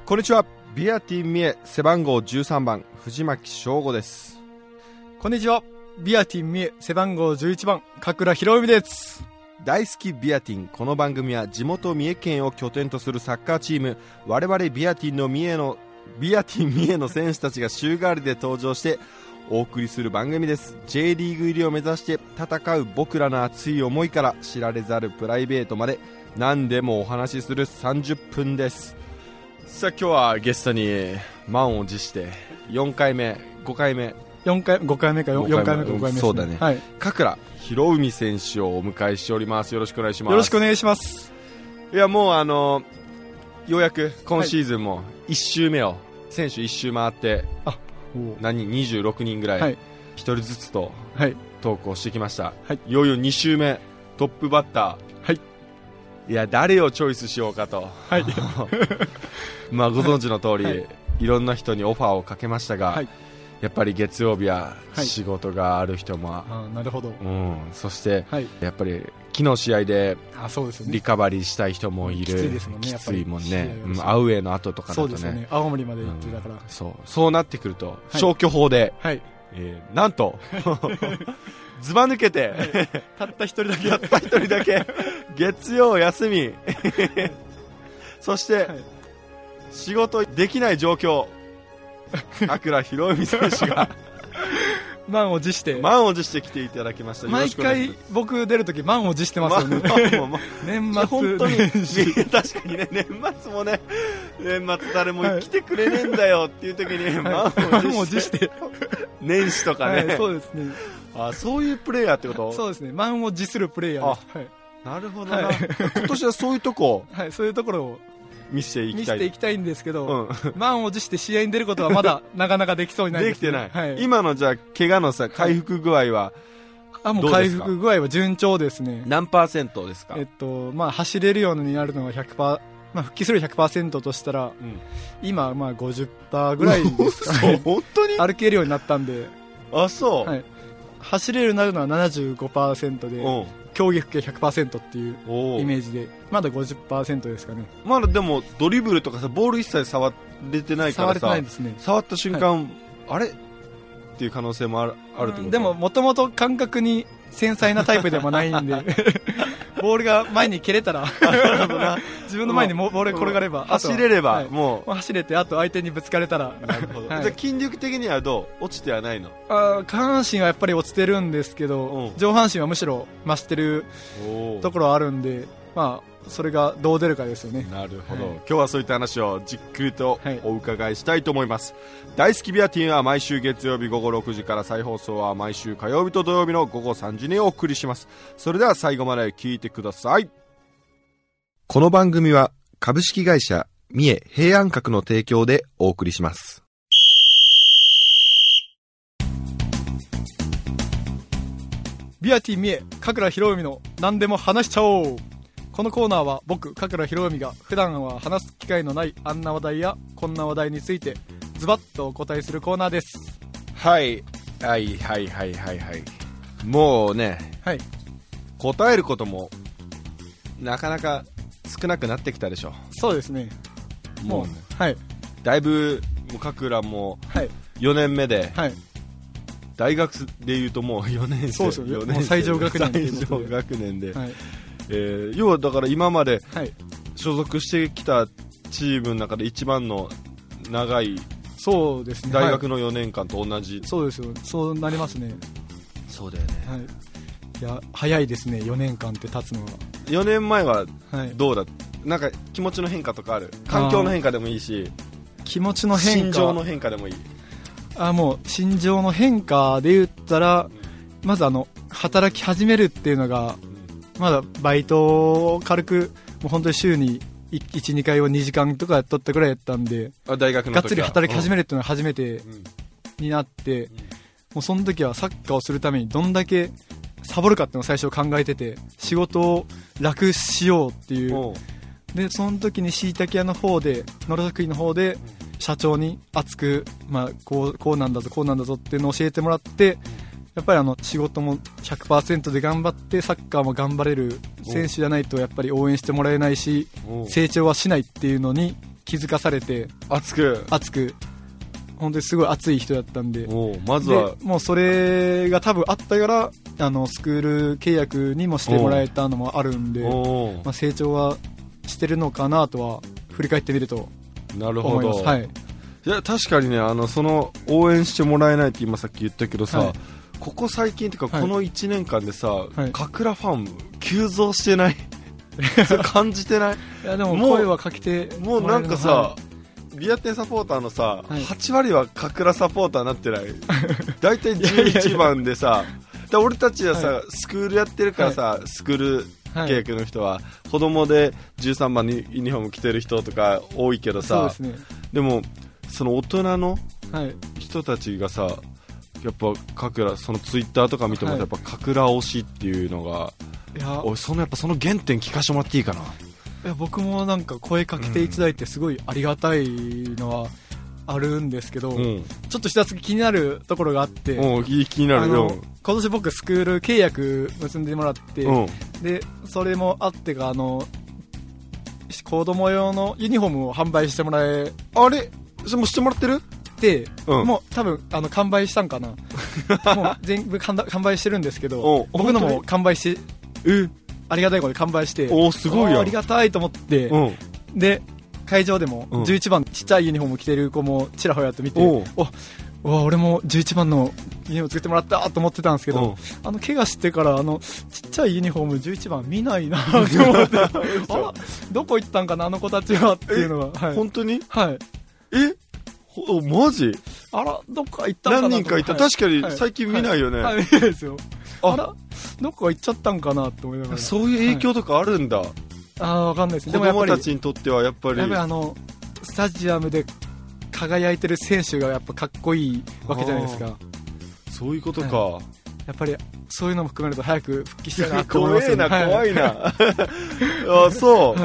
こんにちは。ビアティン三重背番号13番藤巻翔吾です。 こんにちは。ビアティン三重背番号11番加倉博文です。 大好きビアティン。この番組は地元三重県を拠点とするサッカーチーム我々ビアティン三重の選手たちが週替わりで登場してお送りする番組です。 J リーグ入りを目指して戦う僕らの熱い思いから知られざるプライベートまで何でもお話しする30分です。さあ今日はゲストに満を持して4回目5回目 5回目か4回目か5回目ですね。 そうだね、 はい、 加倉博文選手をお迎えしております。よろしくお願いします。 よろしくお願いします。 いやもうようやく今シーズンも1周目を選手1周回って、26人ぐらい1人ずつとトークをしてきました、はい、いよいよ2周目トップバッター、はい、いや誰をチョイスしようかと、はい、まあご存知の通り、はい、いろんな人にオファーをかけましたが、はい、やっぱり月曜日は仕事がある人も、 なるほど、 そして、やっぱり昨日試合でリカバリーしたい人もいる。 きついですもんね。 きついもんね。アウェーの後とかだとね。 そうですね。青森まで行ってたから。 そうなってくると消去法で、なんとずば抜けて、 たった一人だけ月曜休みそして、仕事できない状況加倉博文選手が満を持して来ていただきました。 毎回僕出るとき満を持してますよね。年末本当に確かにね、年末もね、年末誰も来てくれねえんだよっていう時に満を持して年始とかね、 そうですね。 そういうプレイヤーってこと？ そうですね。満を持するプレイヤーです。 なるほどな。今年はそういうとこそういうところを見せていきたいんですけど、満を持して試合に出ることはまだなかなかできそうにないです、ね、 できてない、今のじゃあ怪我の回復具合はもう回復具合は順調ですね。 何%ですか？ 走れるようになるのが 100%、復帰する 100% としたら、今50% ぐらいですかね。 本当に歩けるようになったんで。 そう、 走れるようになるのは 75% で、競技復帰 100% っていうイメージで、まだ 50% ですかね。 まだでもドリブルとかさ、ボール一切触れてないからさ、 触れてないですね。 触った瞬間、あれっていう可能性もあるってこと？ でももともと感覚に繊細なタイプでもないんでボールが前に蹴れたら自分の前にボールが転がれば、 走れれば、もう走れて、あと相手にぶつかれたら。 なるほど。じゃあ筋力的にはどう？落ちてはないの？ 下半身はやっぱり落ちてるんですけど、上半身はむしろ増してるところはあるんで、それがどう出るかですよね。 なるほど、今日はそういった話をじっくりとお伺いしたいと思います、大好きビアティンは毎週月曜日午後6時から、再放送は毎週火曜日と土曜日の午後3時にお送りします。それでは最後まで聞いてください。この番組は株式会社三重平安閣の提供でお送りします。 ビアティン三重加倉博文の何でも話しちゃおう。このコーナーは僕加倉博文が普段は話す機会のないあんな話題やこんな話題についてズバッとお答えするコーナーです。 はいもうね、答えることもなかなか少なくなってきたでしょ。 そうですね。もうだいぶ加倉も4年目で、大学でいうともう4年生。 そうですよね。もう最上学年で、要はだから今まで所属してきたチームの中で一番の長い、 そうですね、 大学の4年間と同じ、 そうですよ。そうなりますね。 そうだよね、 いや早いですね、4年間って経つのは。 4年前はどうだ、なんか気持ちの変化とかある？環境の変化でもいいし、 気持ちの変化、 心情の変化でもいい。 もう心情の変化で言ったら、まず働き始めるっていうのが、まだバイトを軽くもう本当に週に 1,2 回を2時間とかやっとったぐらいやったんで、 大学の時はがっつり働き始めるっていうのは初めてになって、もうその時はサッカーをするためにどんだけサボるかっていうのを最初考えてて、仕事を楽しようっていう。でその時にしいたけ屋の方で、野良作りの方で社長に熱く、こうなんだぞっていうのを教えてもらって、やっぱり仕事も 100% で頑張ってサッカーも頑張れる選手じゃないとやっぱり応援してもらえないし、成長はしないっていうのに気づかされて、 熱く本当にすごい熱い人だったんで、 まずはもうそれが多分あったからスクール契約にもしてもらえたのもあるんで、成長はしてるのかなとは振り返ってみるとなるほど、 はい、 いや確かにね、その応援してもらえないって今さっき言ったけどさ、はい、ここ最近っていうかこの1年間でさ、カクラファン急増してないそれ感じてない？ いやでも声はかけてもうなんかさ、ビアテンサポーターのさ、8割はカクラサポーターになってない？大体11番でさ俺たちはさ、スクールやってるからさ、スクール契約の人は子供で13番にユニフォーム着てる人とか多いけどさ、 そうですね、 でもその大人の人たちがさ、やっぱカクラ、そのツイッターとか見てもやっぱカクラ推しっていうのが、やっぱその原点聞かせてもらっていいかな。いや僕もなんか声かけていただいてすごいありがたいのはあるんですけど、ちょっと一つ気になるところがあって、 気になるよ。 今年僕スクール契約結んでもらって、でそれもあってか子供用のユニフォームを販売してもらえ、 あれそれもしてもらってるで、もう多分完売したんかなもう全部完売してるんですけど、僕のも完売して、ありがたいことで完売して、 すごいやん、 ありがたいと思って、で会場でも11番ちっちゃいユニフォーム着てる子もちらほらと見て、俺も11番のユニフォーム作ってもらったと思ってたんですけど、怪我してからちっちゃいユニフォーム11番見ないなと思ってどこ行ったんかなあの子たちはっていうのが、 本当に、 はい、 マジ、 あらどっか行ったんかな、 何人かいた、確かに最近見ないよね、 見ないですよ、あらどっか行っちゃったんかなと思いながら、 そういう影響とかあるんだ、 わかんないですね。 子供たちにとってはやっぱりスタジアムで輝いてる選手がやっぱかっこいいわけじゃないですか。 そういうことか、 やっぱりそういうのも含めると早く復帰したいなと思いますよね。 怖いなそう、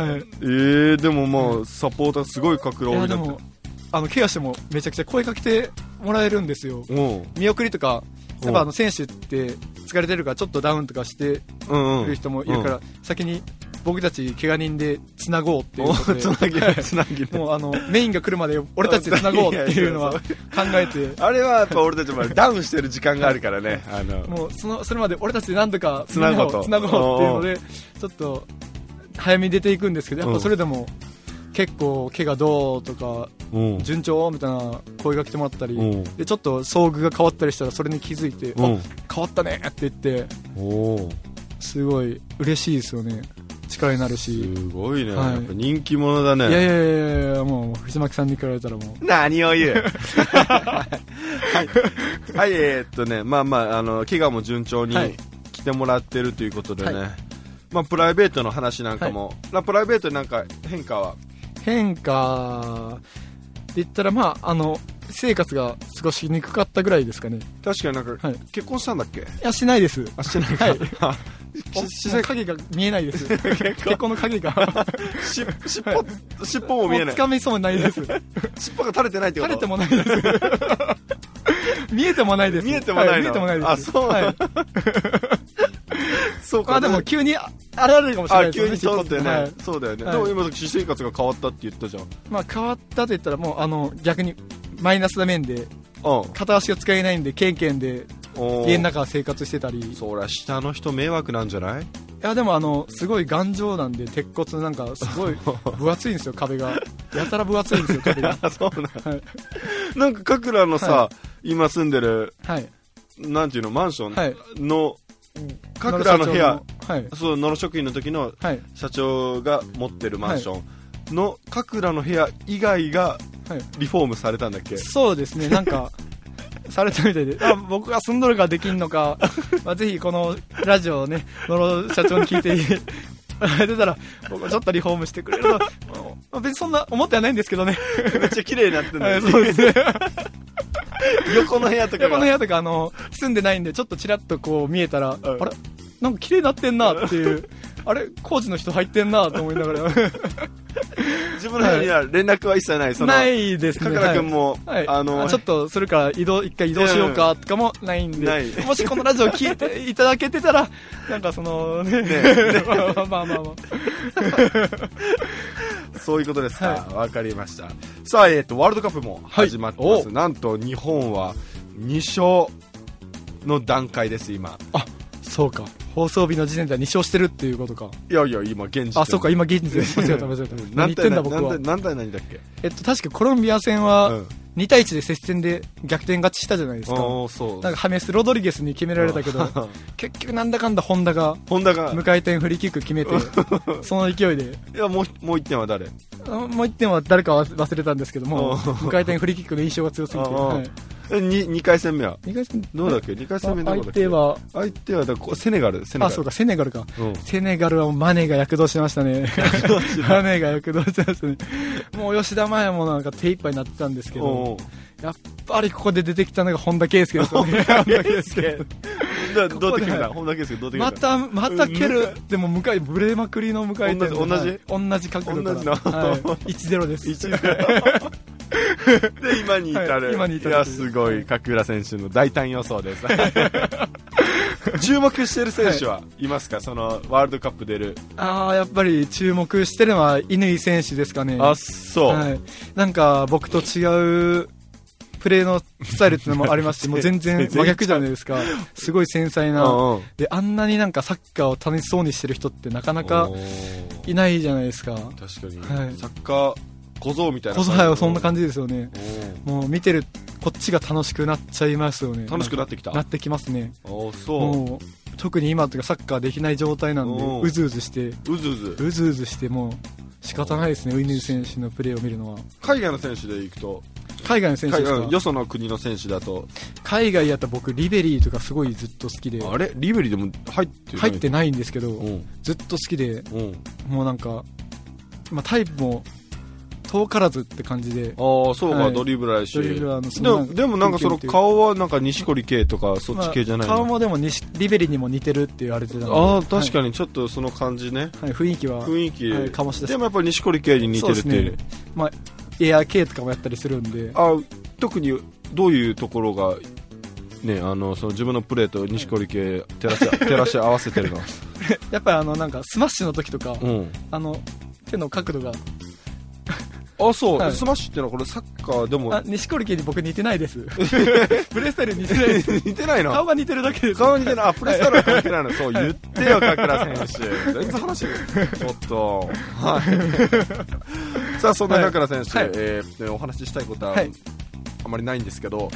でもまあサポーターすごい格好多いなって。でも怪我してもめちゃくちゃ声かけてもらえるんですよ。見送りとかやっぱ選手って疲れてるからちょっとダウンとかしてる人もいるから、先に僕たち怪我人でつなごうっていうことでつなぎもうメインが来るまで俺たちでつなごうっていうのは考えてあれはやっぱ俺たちもダウンしてる時間があるからねもうそれまで俺たちで何とかつなごうっていうのでちょっと早めに出ていくんですけど、やっぱそれでも結構怪我どうとか順調みたいな声が来てもらったりで、ちょっと遭遇が変わったりしたらそれに気づいて変わったねって言ってすごい嬉しいですよね。力になるし、 すごいね、やっぱ人気者だね。 いやもう藤巻さんに比べたらもう何を言うはい、まあ怪我も順調に来てもらってるということでね、まあプライベートの話なんかも、プライベートになんか変化って言ったら生活が過ごしにくかったぐらいですかね。確かになんか、結婚したんだっけ？いやしてないです。してないか。影が見えないです。結婚の影が尻尾も見えない。つかめそうもないです。尻尾が垂れてないってこと？垂れてもないです。見えてもないです。見えてもないです。そう。そうか。でも急に現れるかもしれないですね。急に取ってね。そうだよね。でも今私生活が変わったって言ったじゃん。変わったと言ったらもう逆にマイナスな面で片足が使えないんでケンケンで家の中生活してたり。そりゃ下の人迷惑なんじゃない？いやでもすごい頑丈なんで鉄骨なんかすごい分厚いんですよ壁が。やたら分厚いんですよ壁が。そうなんかカクラのさ、今住んでるなんていうのマンションのカクラの部屋、そう野呂職員の時の社長が持ってるマンションのカクラの部屋以外がリフォームされたんだっけ？そうですね、なんかされたみたいで、僕が住んどるからできんのか、ぜひこのラジオをね野呂社長に聞いて出たら僕はちょっとリフォームしてくれると、別にそんな思ってはないんですけどね。めっちゃ綺麗になってるんだよね。そうですね。横の部屋とか住んでないんでちょっとチラッとこう見えたら、あれなんか綺麗になってんなっていう、あれ工事の人入ってんなと思いながら。自分の部屋には連絡は一切ない。ないですね。カクラ君もちょっとそれから一回移動しようかとかもないんで、もしこのラジオ聞いていただけてたらなんかそのねまあそういうことですか。わかりました。さあ、ワールドカップも始まってます。なんと日本は2勝の段階です、今。 あ、そうか。放送日の時点では2勝してるっていうことか。 いやいや、今現時。 あ、そうか、今現時点で。間違えた。何言ってんだ僕は。 何対何だっけ。 確かコロンビア戦は2対1で接戦で逆転勝ちしたじゃないですか。 そう。 なんかハメス・ロドリゲスに決められたけど、結局なんだかんだホンダが無回転フリーキック決めて、その勢いで。 いや、もう1点は誰？ もう1点は誰か忘れたんですけども、無回転フリーキックの印象が強すぎて。 2回戦目は 2回戦どうだっけ。2回戦目どうだっけ。相手はセネガル。 あ、そうか、セネガルか。セネガルはマネが躍動してましたね。マネが躍動してましたね。もう吉田麻也もなんか手一杯になってたんですけど、やっぱりここで出てきたのが本田圭佑ですよね。本田圭佑。 どうやって決めた？本田圭佑どうやって決めた？ また蹴る。でもブレまくりの向かいで。 同じ角度から。1-0です。 1-0。で今に至る。いや、すごい角浦選手の大胆予想です。注目してる選手はいますか？そのワールドカップ出る。 やっぱり注目してるのは乾選手ですかね。 あ、そう。 なんか僕と違うプレーのスタイルっていうのもありますし、もう全然真逆じゃないですか。すごい繊細な。で、あんなになんかサッカーを楽しそうにしてる人ってなかなかいないじゃないですか。 確かに。サッカー小僧みたいな。 はい、そんな感じですよね。もう見てるこっちが楽しくなっちゃいますよね。 楽しくなってきた。 なってきますね。 そう。 もう特に今というかサッカーできない状態なんで、うずうずしてもう仕方ないですね。ウイヌ選手のプレーを見るのは。 海外の選手で行くと。 海外の選手ですか？ よその国の選手だと。 海外やったら僕リベリーとかすごいずっと好きで。 あれリベリーでも入ってないんですけど、ずっと好きで、もうなんか、タイプも遠からずって感じで。 そうか、ドリブラーし。でもなんかその顔はなんか錦織圭とかそっち系じゃないの？ 顔もでもリベリーにも似てるって言われてたので。確かにちょっとその感じね。 雰囲気は。醸し出す。 でもやっぱり錦織圭に似てるっていう。 エア系とかもやったりするんで。 特にどういうところがね、その自分のプレーと錦織圭照らし合わせてるの？ やっぱりなんかスマッシュの時とか、手の角度が。 そう、スマッシュってのはこれサッカーでも。 錦織圭に僕似てないです。プレースタイル似てないです。 似てないの？ 顔が似てるだけです。 顔似てない。プレースタイルが似てないの。そう言ってよ、角倉選手。全然話ちょっと。さあ、そんな角倉選手、お話ししたいことはあまりないんですけど、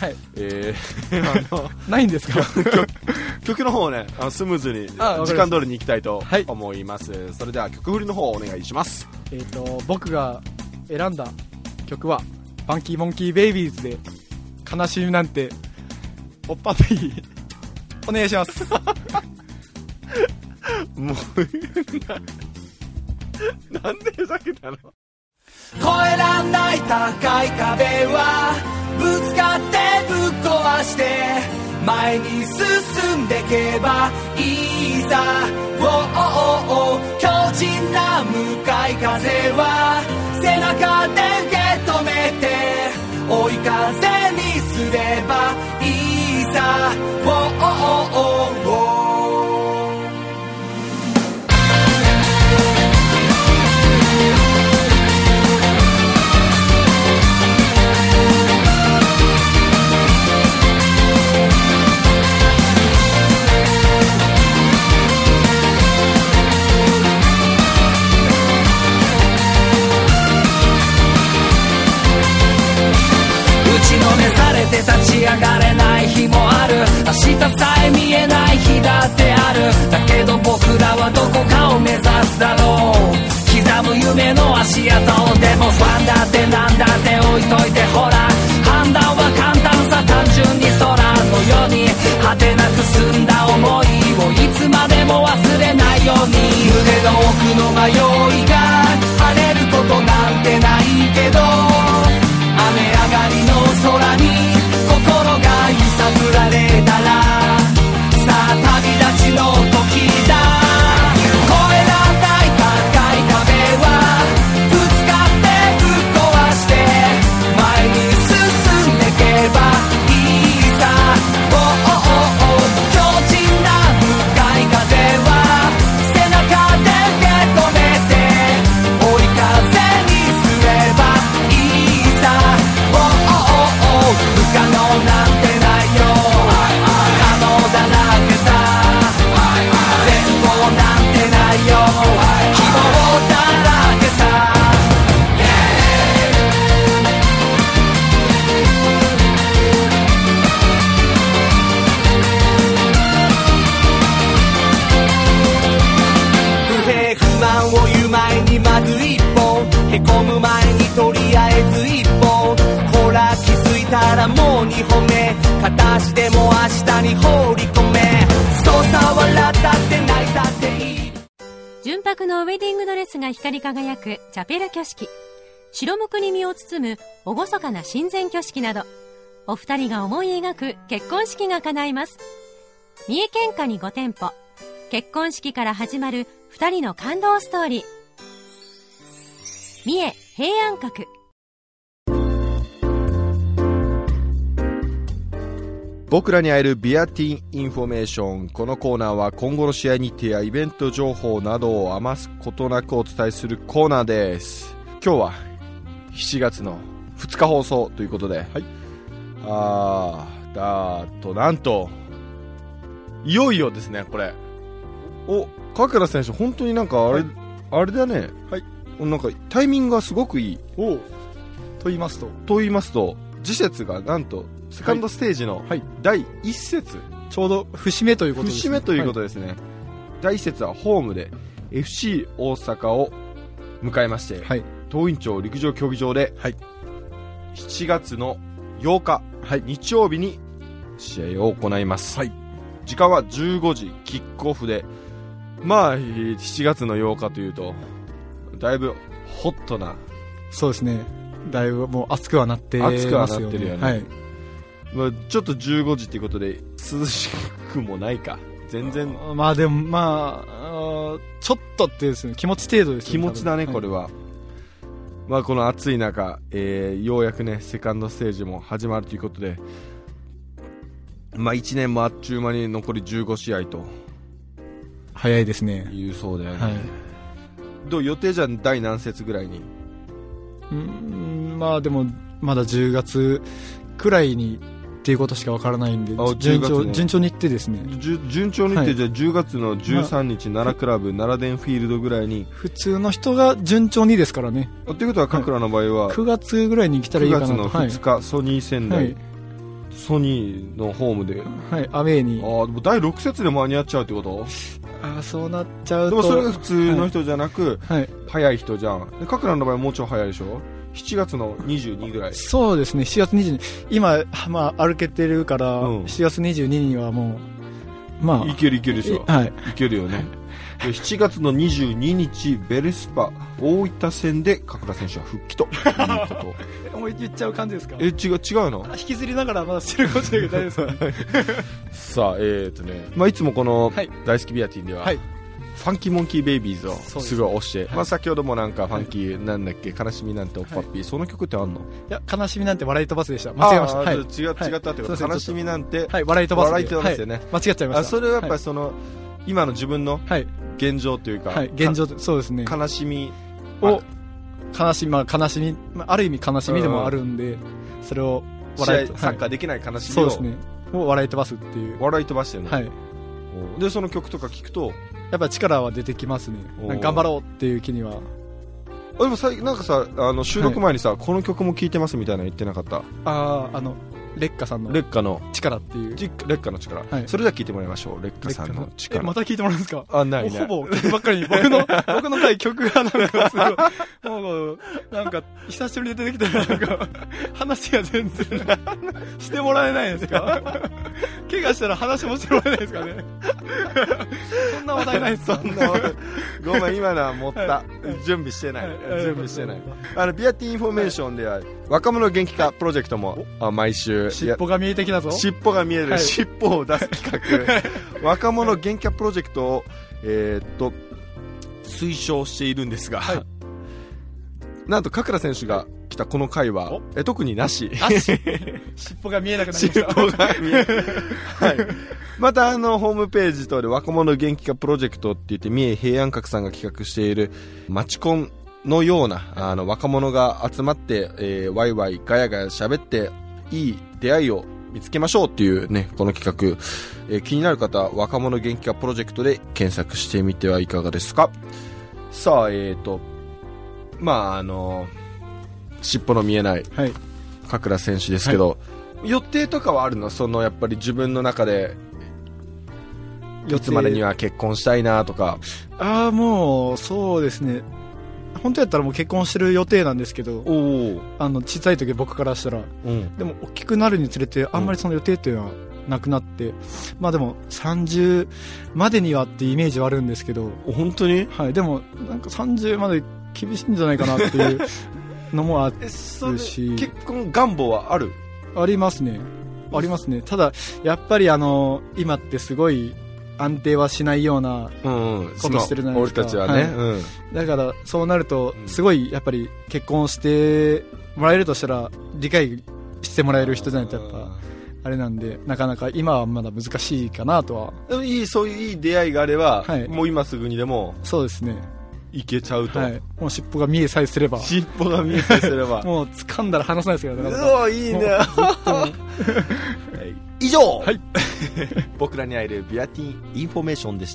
ないんですか？ 曲の方をね、スムーズに時間通りに行きたいと思います。それでは曲振りの方をお願いします。 僕が選んだ曲はファンキーモンキーベイビーズで悲しみなんておっぱぴーお願いします。 もうなんでふざけたの？ 越えらんない高い壁はぶつかってぶっ壊して前に進んでけばいいさ。強靭な向かい風は背中で受け止めて追い風にすればいいさ。打ちのめされて立ち上がれない日もある。明日さえ見えない日だってある。だけど僕らはどこかを目指すだろう。刻む夢の足跡でも不安だってなんだって置いといてほら。判断は簡単さ単純に空のように果てなく澄んだ想いをいつまでも忘れないように。胸の奥の迷いが晴れることなんてないけど雨上がりの空に心が揺さぶられたらさあ旅立ちの時だ。越えらんない高い壁はぶつかってぶっ壊して前に進んでけばいいさ。強靭な向かい風は背中で受け止めて追い風にたらもう2歩目、片足でも明日に放り込め、そうさ笑ったって泣いたっていい。 純白のウェディングドレスが光り輝くチャペル挙式、白むくに身を包む厳かな神前挙式など、お二人が思い描く結婚式が叶います。三重県下に5店舗、結婚式から始まる二人の感動ストーリー。三重平安閣。 僕らに会えるビアティンインフォメーション。このコーナーは今後の試合日程やイベント情報などを余すことなくお伝えするコーナーです。今日は7月の2日放送ということで、はい、なんといよいよですね、これ。加倉選手本当になんかあれだね、はい、なんかタイミングがすごくいい。と言いますと次節がなんとセカンドステージの第1節、 ちょうど節目ということですね。 節目ということですね、はい、第1節はホームで FC 大阪を迎えまして、はい、東院町陸上競技場で、はい、7月の8日、はい、日曜日に試合を行います、はい、時間は15時キックオフで、まあ7月の8日というとだいぶホットな、 そうですね、だいぶもう暑くはなってますよね。 暑くはなってるよね、はい、まあ、ちょっと15時ということで涼しくもないか、全然。 まあでもまあちょっとってですね、気持ち程度ですよね。 気持ちだね、これは。まあこの暑い中、ようやくねセカンドステージも始まるということで、まあ1年もあっちゅう間に残り15試合と早いですね。 いうそうだよね、はい、どう予定じゃ第何節ぐらいに？ まあでもまだ10月くらいにっていうことしかわからないんで、順調にいってですね。 順調にいって、はい、じゃあ10月の13日、奈良クラブ奈良電フィールドぐらいに、 普通の人が順調にですからね。 っていうことは加倉の場合は、 9月ぐらいに来たらいいかなと。 9月の2日、はい、ソニー仙台、はい、ソニーのホームで、 はい、アウェーに。 でも第6節で間に合っちゃうってこと？ そうなっちゃうと。 でもそれが普通の人じゃなく、はい、早い人じゃん。加倉の場合はもうちょい早いでしょ？7月の22ぐらい。 そうですね、7月22。今、まあ、歩けてるから、7月22にはもう、まあ。 いけるでしょ。はい。いけるよね。で7月の22日、ベレスパ大分戦で加倉選手は復帰ということ。もう言っちゃう感じですか？ 違うの？ 引きずりながらまだしてるかもしれないけど大丈夫ですか？ さあ、まあ、いつもこの大好きビアティンでは、はい、ファンキーモンキーベイビーズをすぐ押して、はい、まあ、先ほどもなんかファンキー、なんだっけ、悲しみなんておっぱっぴー、はい、その曲ってあんの？いや、悲しみなんて笑い飛ばすでした。間違えました。はい、 違ったってこと、はい、悲しみなんて、 はい、笑い飛ばす。 笑い飛ばすよね、はい、 間違っちゃいました。 それはやっぱりその、今の自分の現状というか、 はい、現状、そうですね、 悲しみを、悲しみ、ある意味悲しみでもあるんで、それを笑い、サッカーできない悲しみを、 そうですね、を笑い飛ばすっていう。 笑い飛ばしてるの、 はい。 でその曲とか聞くとやっぱ力は出てきますね。頑張ろうっていう気には。 でもなんかさ、収録前にさ、はい、この曲も聴いてますみたいなの言ってなかった？ 劣化さんの劣化の力っていう。 劣化の力、はい、それでは聴いてもらいましょう。劣化さんの力。 また聴いてもらうんですか？ ないほぼ曲ばっかりに僕の回曲がなんかすごいもうなんか久しぶりに出てきたらなんか話が全然してもらえないですか？怪我したら話もしてもらえないですかね？そんな話題ないですか？ そんなごめん、今のは持った、はい、準備してない、準備してない。ビアティインフォメーションでは、若者元気化プロジェクトも毎週尻尾が見えてきたぞ。 尻尾が見える、はい、尻尾を出す企画若者元気化プロジェクトを推奨しているんですが、はい、なんと加倉選手が来たこの回は特になし。 尻尾が見えなくなりました。 尻尾が見えはい。またホームページ等で若者元気化プロジェクトって言って三重平安閣さんが企画しているマチコンのような若者が集まって、ワイワイガヤガヤ喋っていい出会いを見つけましょうっていうね、この企画、気になる方は若者元気化プロジェクトで検索してみてはいかがですか。さあ、まあ尻尾の見えない加倉選手ですけど、はい、予定とかはあるの？やっぱり自分の中でいつまでには結婚したいなとか。 もうそうですね、 本当やったらもう結婚してる予定なんですけど、小さい時僕からしたら、でも大きくなるにつれてあんまりその予定っていうのはなくなって、まあでも30までにはってイメージはあるんですけど。 本当に？ はい。でもなんか30まで厳しいんじゃないかなっていうのもあるし。 結婚願望はある？ ありますね。ありますね。ただやっぱり今ってすごい安定はしないようなことしてるじゃないですか。 俺たちはね、 だからそうなるとすごいやっぱり結婚してもらえるとしたら理解してもらえる人じゃないとやっぱあれなんで、なかなか今はまだ難しいかなとは。 でもそういういい出会いがあれば、もう今すぐにでもそうですね、 いけちゃうと、 もう尻尾が見えさえすれば尻尾が見えさえすればもう掴んだら離さないですからね。 うわいいね以上、僕らに会えるビアティンインフォメーションでした。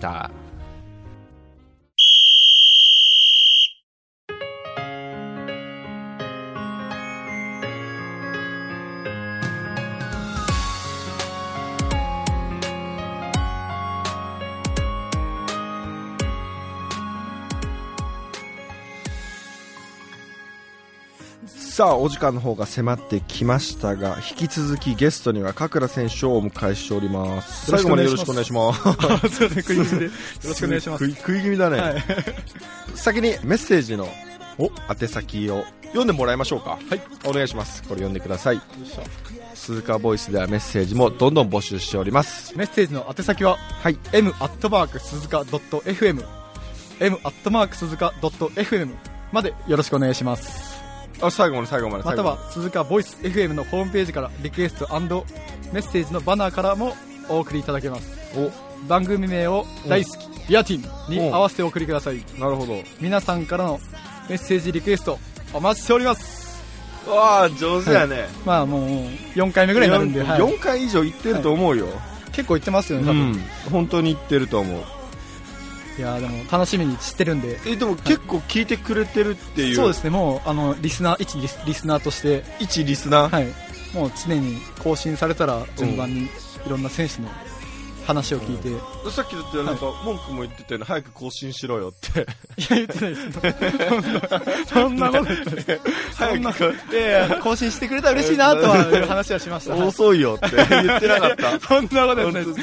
さあお時間の方が迫ってきましたが、引き続きゲストには加倉選手をお迎えしております。最後までよろしくお願いします。 すいません、食い気味でよろしくお願いします。 食い気味だね、先にメッセージの宛先を読んでもらいましょうか。お願いします。これ読んでください。鈴鹿ボイスではメッセージもどんどん募集しております。 メッセージの宛先は、m@ 鈴鹿 .fm m@ 鈴鹿 .fm までよろしくお願いします。 最後までまたは鈴鹿ボイス FM のホームページからリクエスト&メッセージのバナーからもお送りいただけます。番組名を大好きビアティンに合わせてお送りください。 なるほど。 皆さんからのメッセージリクエストお待ちしております。 わあ上手やね、 まあもう4回目ぐらいになるんで、 4回以上行ってると思うよ、 結構行ってますよね多分、 本当に行ってると思う。 いやでも楽しみにしてるんで。 でも結構聞いてくれてるっていう、 そうですね、もうリスナーリスナーとして一リスナー、 もう常に更新されたら順番にいろんな選手の話を聞いて、 さっきだってなんか文句も言ってたよね、早く更新しろよって。 いや言ってないですそんなこと言ってない早く更新してくれたら嬉しいなとは話はしました。 遅いよって言ってなかったそんなこと言ってないです。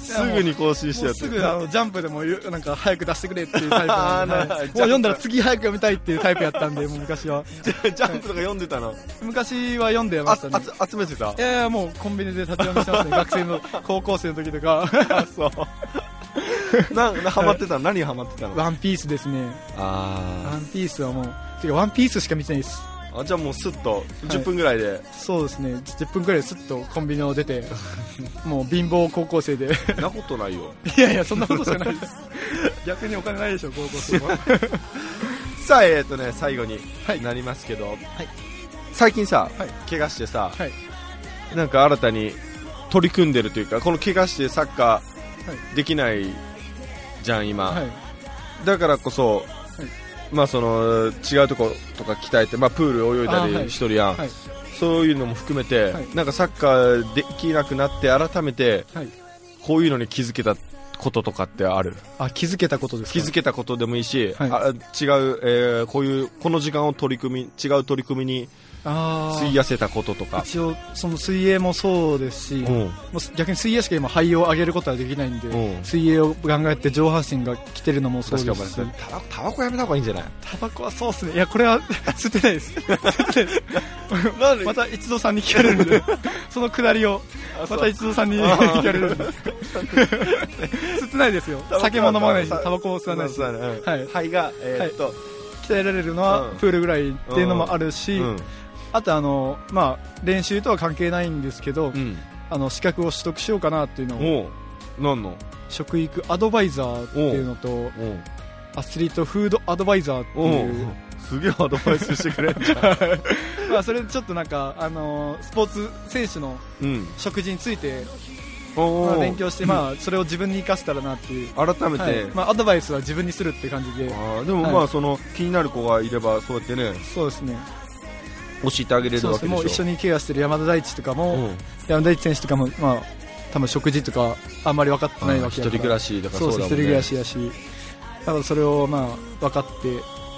すぐに更新してやって、 すぐジャンプでもなんか早く出してくれっていうタイプなんで、もう読んだら次早く読みたいっていうタイプやったんで、もう昔はジャンプとか読んでたの？ 昔は読んでましたね。 集めてた？ いやもうコンビニで立ち読みしてますね学生の高校生の時とかそうハマってたの？何ハマってたの？ ワンピースですね。ワンピースはもうワンピースしか見てないです。 じゃあもうスッと10分ぐらいで、 そうですね、10分ぐらいでスッとコンビニを出てもう貧乏高校生でそんなことないよいやいやそんなことしかないです逆にお金ないでしょ高校生はさあ最後になりますけど、最近さ、怪我してさ、なんか新たに取り組んでるというか、この怪我してサッカーできないじゃん今、だからこそ、まあその違うとことか鍛えて、まあ、プール泳いだりしとるやん、そういうのも含めて、なんかサッカーできなくなって改めて、こういうのに気づけたこととかってある？ 気づけたことですか？ 気づけたことでもいいし、違う、この時間を違う取り組みに費やせたこととか。 一応その水泳もそうですし、もう逆に水泳しか今肺を上げることはできないんで、水泳をガンガンやって上半身が来てるのもそうですし、 タバコやめた方がいいんじゃない？ タバコはそうですね、いやこれは吸ってないですまた一度さんに聞かれるんでそのくだりをまた一度さんに聞かれるんで吸ってないですよ。酒も飲まないしタバコも吸わないし、 肺が鍛えられるのはプールぐらいっていうのもあるし、あとまあ、練習とは関係ないんですけど、資格を取得しようかなっていうのを、 何の？ 食育アドバイザーっていうのと、アスリートフードアドバイザーっていう、 すげえアドバイスしてくれるじゃんまあそれでちょっとなんか、スポーツ選手の食事について、勉強して、まあ、それを自分に生かせたらなっていう、 改めて、 まあ、アドバイスは自分にするって感じで。 でもまあ、その気になる子がいればそうやってね、 そうですね、 教えてあげれるわけでしょ。 もう一緒に怪我してる山田大地とかも、山田大地選手とかも、まあ、多分食事とかあんまり分かってないわけだから、 一人暮らしだから、 そうです、一人暮らしやし、だからそれをまあ分かって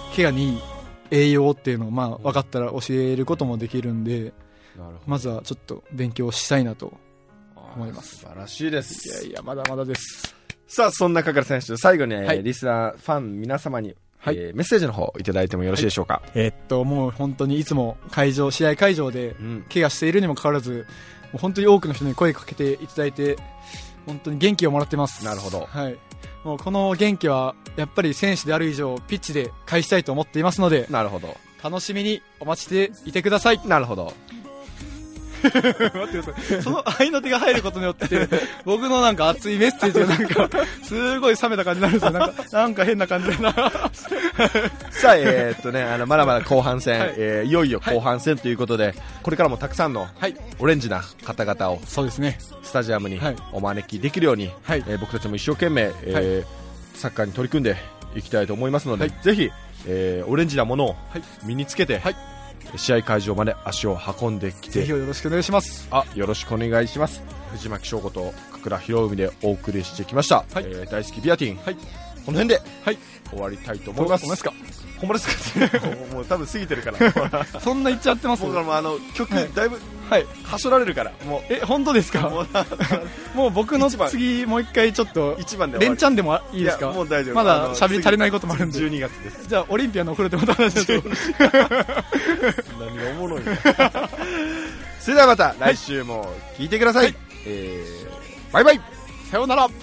怪我にいい栄養っていうのを分かったら教えることもできるんで、まずはちょっと勉強したいなと思います。 素晴らしいです。 いやまだまだです。 さあそんな神楽選手、最後に、リスナーファン皆様に、メッセージの方いただいてもよろしいでしょうか。 もう本当にいつも試合会場で怪我しているにもかかわらず、もう本当に多くの人に声かけていただいて本当に元気をもらってます。 なるほど。 もうこの元気はやっぱり選手である以上ピッチで返したいと思っていますので、 なるほど、 楽しみにお待ちしていてください。 なるほど。 待ってください。その合いの手が入ることによって僕のなんか熱いメッセージがすごい冷めた感じになるんですよ。なんか変な感じだな。 さあまだまだ後半戦、いよいよ後半戦ということで、これからもたくさんのオレンジな方々をそうですね、 スタジアムにお招きできるように、僕たちも一生懸命、サッカーに取り組んでいきたいと思いますので、ぜひ、オレンジなものを身につけて、試合会場まで足を運んできて、 ぜひよろしくお願いします。 よろしくお願いします。藤巻翔吾と小倉博文でお送りしてきました、大好きビアティン、この辺で、終わりたいと思います。 ほんまですか？ ほんまですか？もう多分過ぎてるからそんな言っちゃってます。 僕らも曲、だいぶはしょられるから。もう本当ですか？もう僕の次もう一回ちょっと 1番で連チャンでもいいですか？ もう大丈夫。 まだ喋り足りないこともあるんで。 12月です。 じゃあオリンピアのお風呂でまた話しましょう。 何がおもろいのそれではまた来週も聞いてください。バイバイ、 さようなら。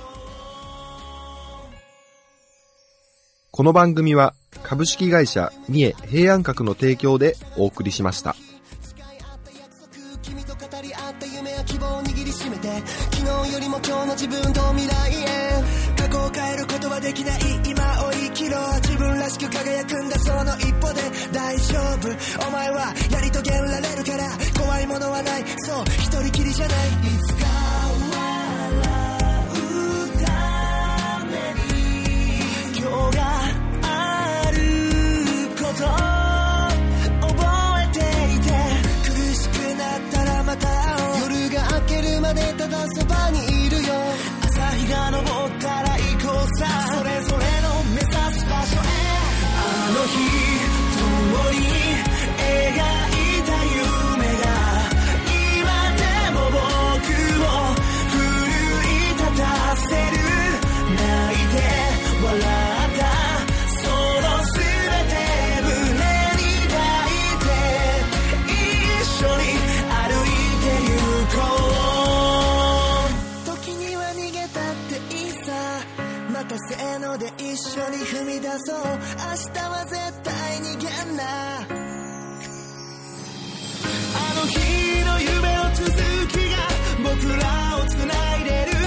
この番組は株式会社三重平安閣の提供でお送りしました。君と語り合った夢や希望を握りしめて、昨日よりも今日の自分と未来へ、過去を変えることはできない今を生きろ、自分らしく輝くんだその一歩で大丈夫、お前はやり遂げられるから怖いものはない、そう一人きりじゃない、いつか笑うために今日があること覚えていて、苦しくなったらまた夜が明けるまでただそばにいるよ、朝日が昇ったら行こうさ、それぞれの目指す場所へ、あの日共に描いた夢が今でも僕を奮い立たせる、泣いて笑ったその全て胸に抱いて一緒に歩いてゆこう、時には逃げたっていいさ、またせーので一緒に踏み出そう、明日は絶対逃げんな、あの日の夢の続きが僕らをつないでる、